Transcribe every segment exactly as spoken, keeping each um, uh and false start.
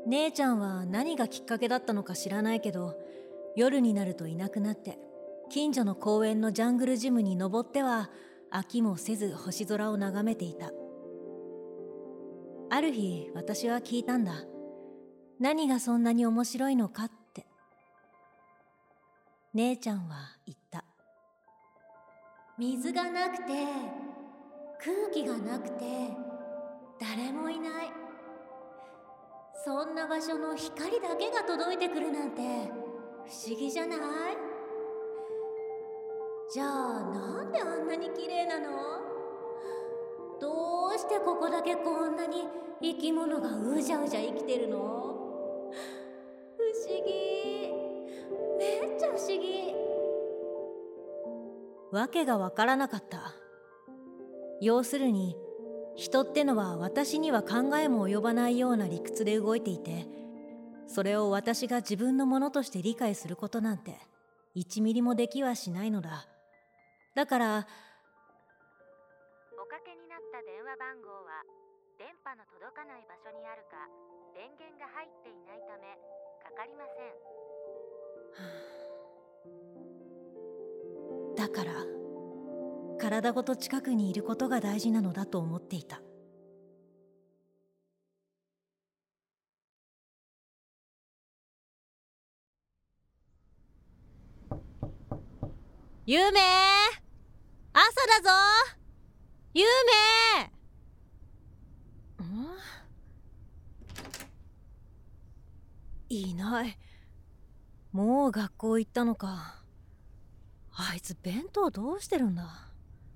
姉ちゃんは何がきっかけだったのか知らないけど、夜になるといなくなって、近所の公園のジャングルジムに登っては飽きもせず星空を眺めていた。ある日私は聞いたんだ。何がそんなに面白いのかって。姉ちゃんは言った。水がなくて、空気がなくて、誰もいない。そんな場所の光だけが届いてくるなんて不思議じゃない？じゃあなんであんなに綺麗なの？どうしてここだけこんなに生き物がうじゃうじゃ生きてるの？不思議、めっちゃ不思議。わけがわからなかった。要するに人ってのは私には考えも及ばないような理屈で動いていて、それを私が自分のものとして理解することなんて一ミリもできはしないのだ。だからおかけになった電話番号は電波の届かない場所にあるか、電源が入っていないためかかりません。 だから体ごと近くにいることが大事なのだと思っていた。ゆめ、朝だぞ。ゆめ。ん？いない。もう学校行ったのか。あいつ弁当どうしてるんだ。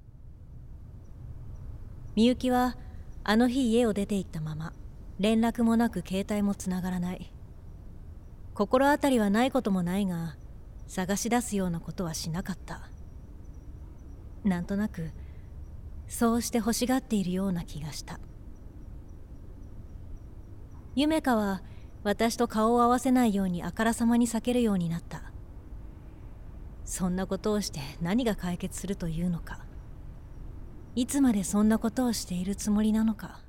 みゆきはあの日家を出て行ったまま、連絡もなく携帯もつながらない。心当たりはないこともないが、探し出すようなことはしなかった。なんとなくそうして欲しがっているような気がした。ゆめかは私と顔を合わせないようにあからさまに避けるようになった。そんなことをして何が解決するというのか。いつまでそんなことをしているつもりなのかって。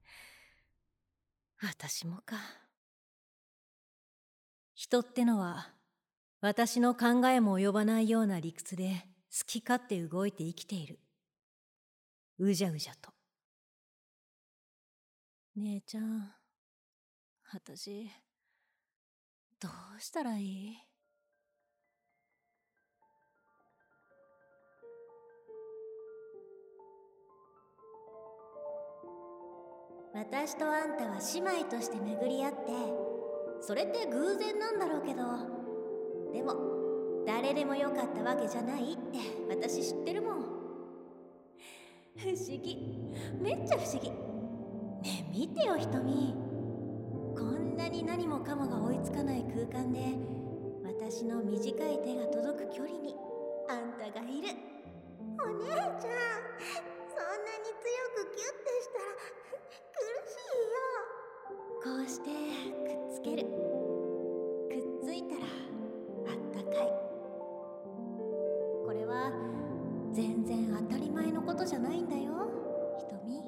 私もか。人ってのは私の考えも及ばないような理屈で好き勝手動いて生きている。うじゃうじゃと。姉ちゃん、私どうしたらいい？私とあんたは姉妹として巡り合って、それって偶然なんだろうけど、でも誰でもよかったわけじゃないって私知ってるもん。不思議、めっちゃ不思議。ねえ見てよ瞳、こんなに何もかもが追いつかない空間で私の短い手が届く距離にあんたがいる。お姉ちゃん、そんなに強くキュッてしたら苦しいよ。こうしてくっつける。くっついたらあったかい。これは全然当たり前のことじゃないんだよ瞳。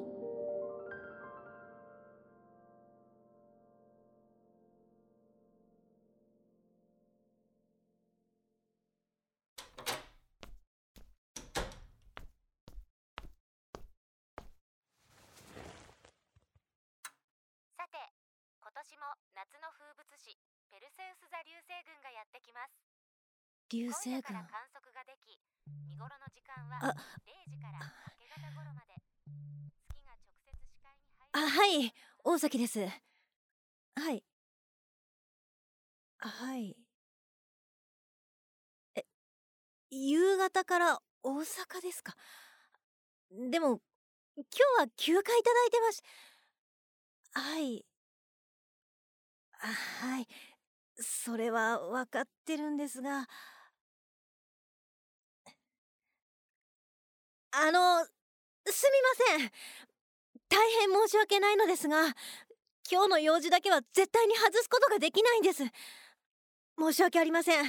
さて、今年も夏の風物詩ペルセウス座流星群がやってきます。 流星群。 今夜から観測ができ、見頃の時間はれいじから明け方頃まで。月が直接視界に入る。 あ、はい、大崎です。はい。はい。え、夕方から大阪ですか？でも今日は休暇いただいてます。はい。あ、はい。それは分かってるんですが、あの、すみません。大変申し訳ないのですが、今日の用事だけは絶対に外すことができないんです。申し訳ありません。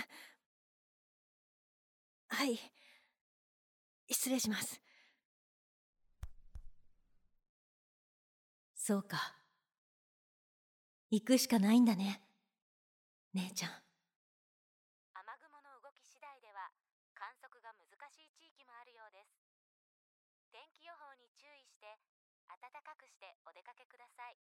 はい。失礼します。そうか。 行くしかないんだね、姉ちゃん。 雨雲の動き次第では観測が難しい地域もあるようです。天気予報に注意して暖かくしてお出かけください。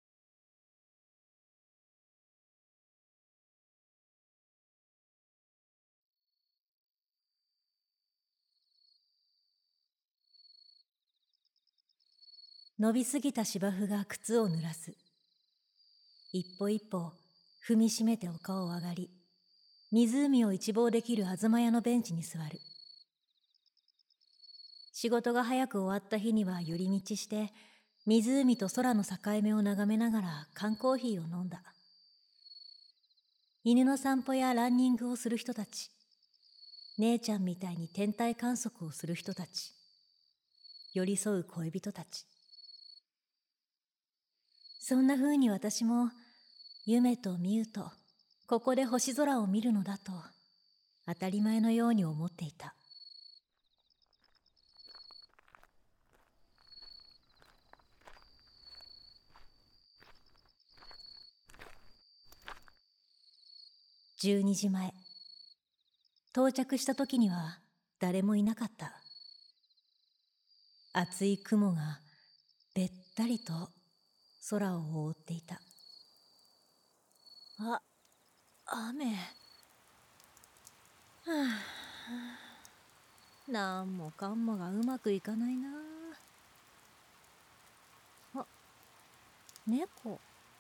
伸びすぎた芝生が靴を濡らす。一歩一歩踏みしめて丘を上がり、湖を一望できる東屋のベンチに座る。仕事が早く終わった日には寄り道して、湖と空の境目を眺めながら缶コーヒーを飲んだ。犬の散歩やランニングをする人たち、姉ちゃんみたいに天体観測をする人たち、寄り添う恋人たち。そんな風に私も夢とみゆとここで星空を見るのだと当たり前のように思っていた。じゅうにじまえ、到着した時には誰もいなかった。厚い雲がべったりと空を覆っていた。あ、雨。はあ、なんもかんもがうまくいかないな。あ、猫。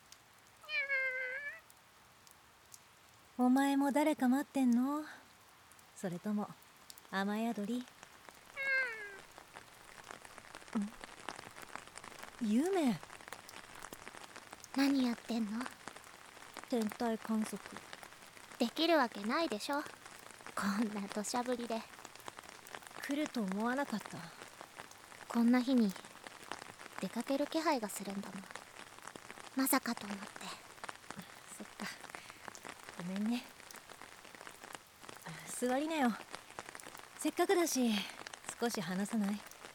お前も誰か待ってんの？それとも雨宿り？夢。 何やってんの？ 天体観測。 できるわけないでしょ、こんな土砂降りで。 来ると思わなかった。 こんな日に出かける気配がするんだもん。まさかと思って。 そっか、ごめんね。座りなよ。せっかくだし少し話さない？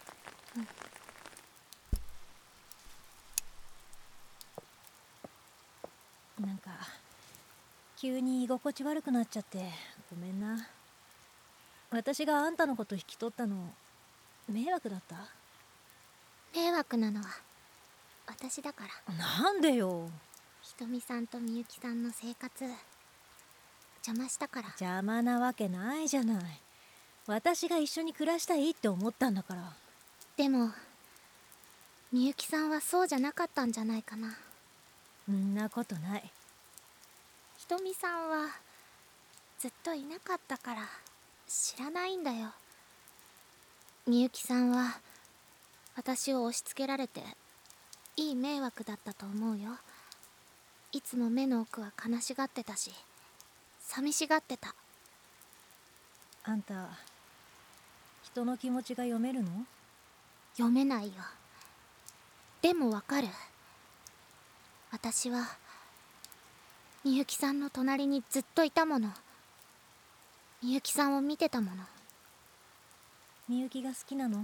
うん。なんか急に居心地悪くなっちゃってごめんな。私があんたのこと引き取ったの迷惑だった？ 迷惑なのは私だから。 なんでよ。 ひとみさんとみゆきさんの生活邪魔したから。 邪魔なわけないじゃない。私が一緒に暮らしたいって思ったんだから。 でもみゆきさんはそうじゃなかったんじゃないかな。 んなことない。 ひとみさんはずっといなかったから知らないんだよ。みゆきさんは私を押し付けられていい迷惑だったと思うよ。いつも目の奥は悲しがってたし寂しがってた。 あんた人の気持ちが読めるの？ 読めないよ。でもわかる。私はみゆきさんの隣にずっといたもの。みゆきさんを見てたもの。 みゆきが好きなの？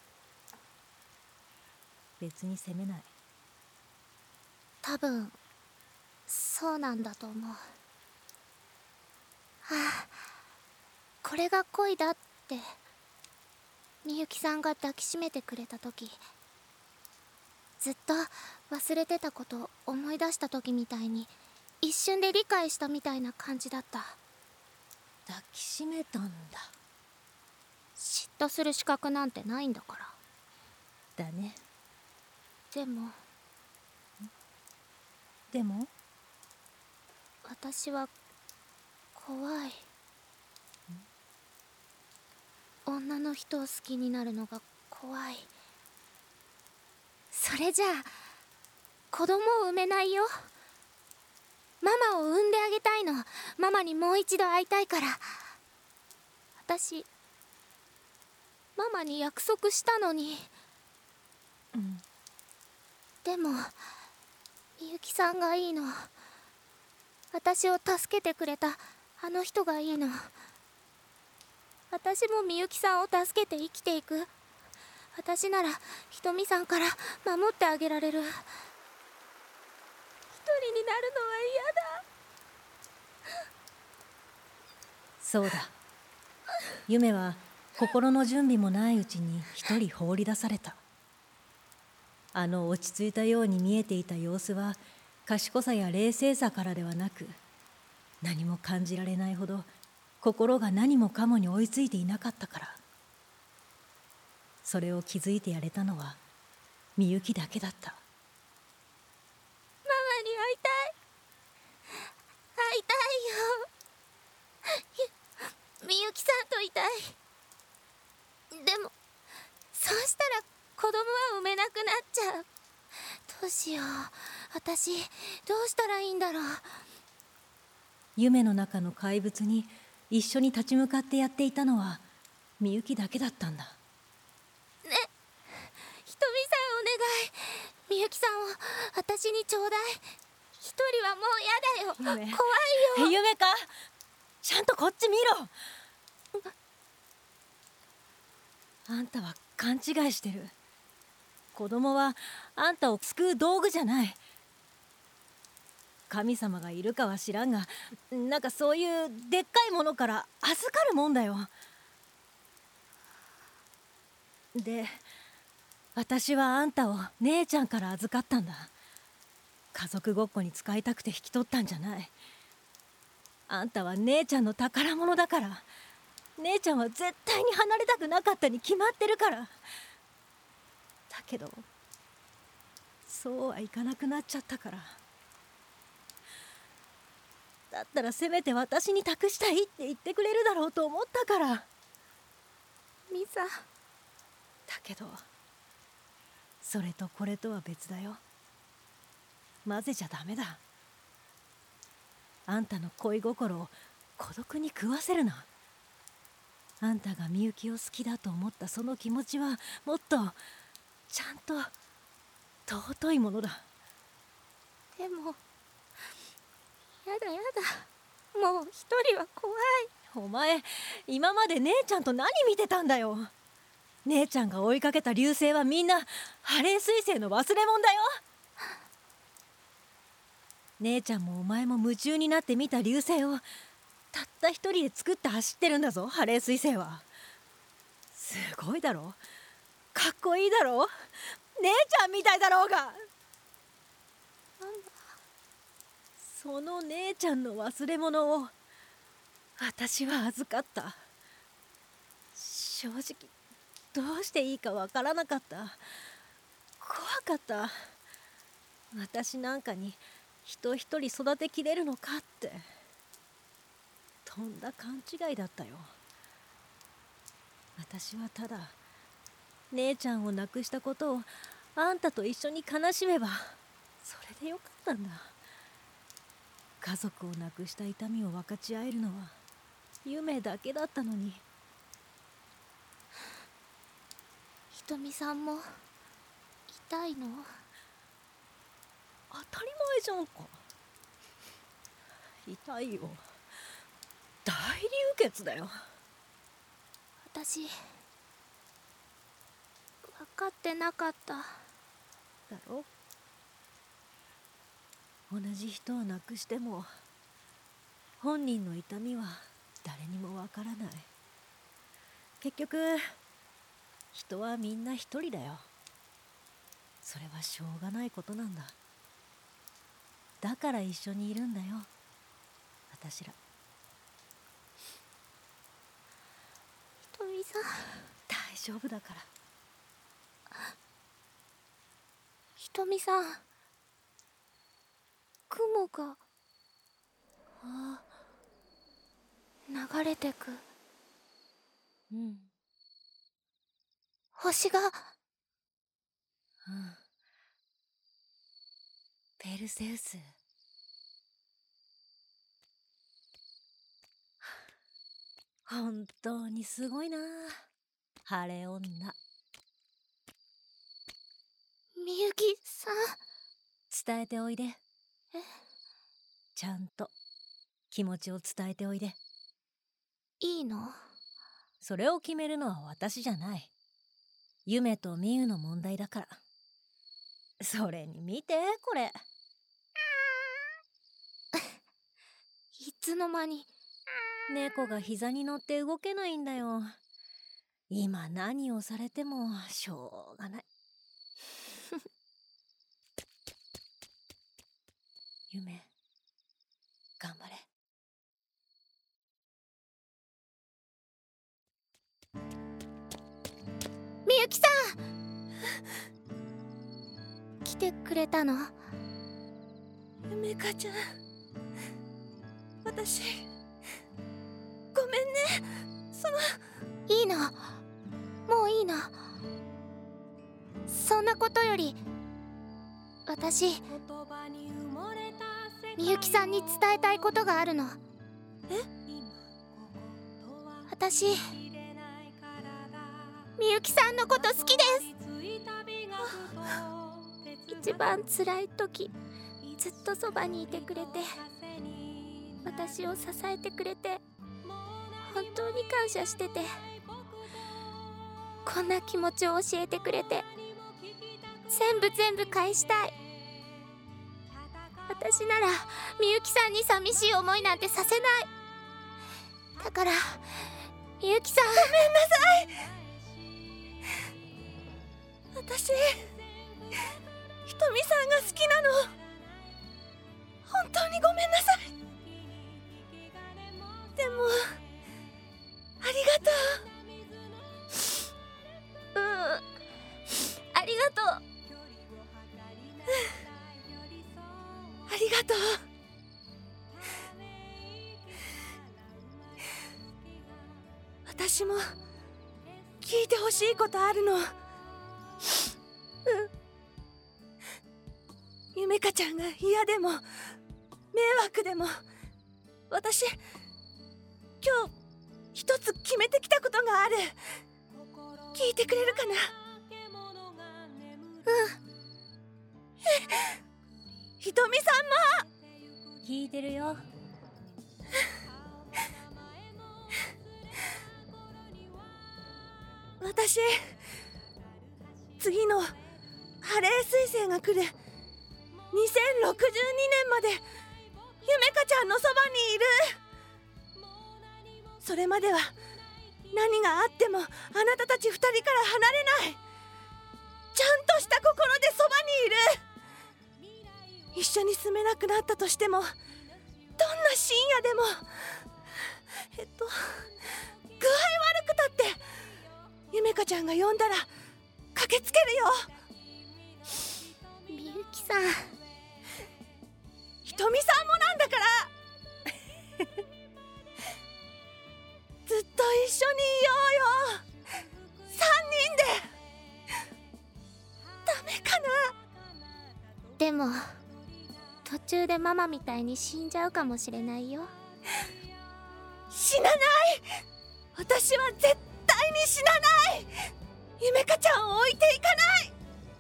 別に責めない。 多分そうなんだと思う。はあ、これが恋だってみゆきさんが抱きしめてくれた時、ずっと忘れてたことを思い出した時みたいに一瞬で理解したみたいな感じだった。 抱きしめたんだ。 嫉妬する資格なんてないんだから。 だね。 でもでも私は怖い。女の人を好きになるのが怖い。それじゃあ子供を産めないよ。ママを産んであげたいの。ママにもう一度会いたいから。私ママに約束したのに。 うん。 でもみゆきさんがいいの。私を助けてくれたあの人がいいの。私もみゆきさんを助けて生きていく。私ならひとみさんから守ってあげられる。 ひ人になるのは嫌だ。 そうだ、夢は心の準備もないうちに一人放り出された。あの落ち着いたように見えていた様子は賢さや冷静さからではなく、何も感じられないほど心が何もかもに追いついていなかったから。それを気づいてやれたのはみゆきだけだった。 ママに会いたい。会いたいよ。みゆきさんといたい。でもそうしたら子供は産めなくなっちゃう。どうしよう、私どうしたらいいんだろう。 夢の中の怪物に一緒に立ち向かってやっていたのはみゆきだけだったんだ。 ね、ひとみさんお願い。みゆきさんを私にちょうだい。一人はもう嫌だよ。怖いよ。 夢か、ちゃんとこっち見ろ。あんたは勘違いしてる。子供はあんたを救う道具じゃない。神様がいるかは知らんが、なんかそういうでっかいものから預かるもんだよ。で、私はあんたを姉ちゃんから預かったんだ。家族ごっこに使いたくて引き取ったんじゃない。あんたは姉ちゃんの宝物だから。姉ちゃんは絶対に離れたくなかったに決まってるから。だけどそうはいかなくなっちゃったから。だったらせめて私に託したいって言ってくれるだろうと思ったから。 ミサ。 だけどそれとこれとは別だよ。混ぜちゃダメだ。あんたの恋心を孤独に食わせるな。あんたがみゆきを好きだと思ったその気持ちはもっとちゃんと尊いものだ。 でもやだやだ、もう一人は怖い。 お前今まで姉ちゃんと何見てたんだよ。姉ちゃんが追いかけた流星はみんなハレー彗星の忘れ物だよ。姉ちゃんもお前も夢中になって見た流星をたった一人で作って走ってるんだぞ、ハレー彗星は。すごいだろ、かっこいいだろ、姉ちゃんみたいだろうが。その姉ちゃんの忘れ物を私は預かった。正直どうしていいかわからなかった。怖かった。私なんかに人一人育てきれるのかって。とんだ勘違いだったよ。私はただ姉ちゃんを亡くしたことをあんたと一緒に悲しめばそれでよかったんだ。家族を亡くした痛みを分かち合えるのは夢だけだったのに。 ひとみさんも痛いの？ 当たり前じゃんか。痛いよ。大流血だよ。 私分かってなかった。 だろ？同じ人を亡くしても本人の痛みは誰にもわからない。結局人はみんな一人だよ。それはしょうがないことなんだ。だから一緒にいるんだよ、私ら。 ひとみさん、 大丈夫だから。 ひとみさん、雲があ流れてく。 うん、 星が。 うん、ペルセウス。本当にすごいな、晴れ女。 みゆきさん、 伝えておいで。 え、 ちゃんと気持ちを伝えておいで。 いいの？ それを決めるのは私じゃない。夢とみゆの問題だから。それに見てこれ。 いつの間に。 猫が膝に乗って動けないんだよ。今何をされてもしょうがない。夢、頑張れ。 みゆきさん来てくれたの？ 夢かちゃん、私ごめんね。そのいいの、もういいの。そんなことより私みゆきさんに伝えたいことがあるの。 え？ 私みゆきさんのこと好きです。一番辛い時ずっとそばにいてくれて、私を支えてくれて、本当に感謝してて、こんな気持ちを教えてくれて、全部全部返したい。私ならみゆきさんに寂しい思いなんてさせない。だからみゆきさん、ごめんなさい。 私、ひとみさんが好きなの。本当にごめんなさい。でもありがとう。うん、ありがとう。ありがとう。私も聞いてほしいことあるの。うん。ゆめかちゃんが嫌でも迷惑でも、私今日一つ決めてきたことがある。聞いてくれるかな？うん。ひとみさんも聞いてるよ。私、次のハレー彗星が来るにせんろくじゅうにねんまでゆめかちゃんのそばにいる。それまでは何があってもあなたたち二人から離れない。ちゃんとした心でそばにいる。一緒に住めなくなったとしても、どんな深夜でも、えっと具合悪くたってゆめかちゃんが呼んだら駆けつけるよ。 みゆきさん、 ひとみさんもなんだからずっと一緒にいようよ。三人で。ダメかな？ でも途中でママみたいに死んじゃうかもしれないよ。 死なない。私は絶対に死なない。ゆめかちゃんを置いていかない。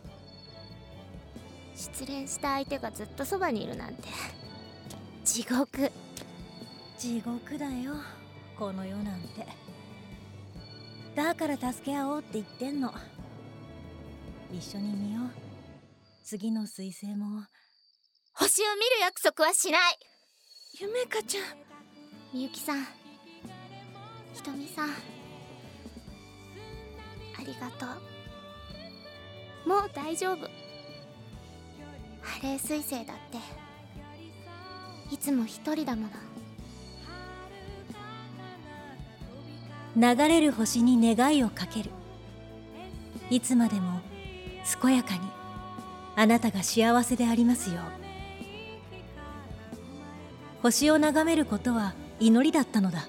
失恋した相手がずっとそばにいるなんて地獄。 地獄だよ、この世なんて。だから助け合おうって言ってんの。一緒に見よう。次の彗星も。 星を見る約束はしない。 ゆめかちゃん、 みゆきさん、ひとみさん、ありがとう。もう大丈夫。ハレー彗星だっていつも一人だもの。 流れる星に願いをかける。いつまでも健やかにあなたが幸せでありますよう。星を眺めることは祈りだったのだ。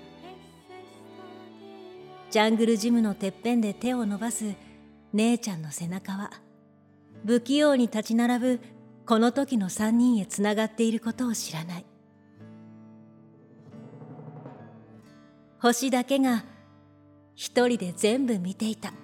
ジャングルジムのてっぺんで手を伸ばす姉ちゃんの背中は、不器用に立ち並ぶこの時の三人へつながっていることを知らない。星だけが一人で全部見ていた。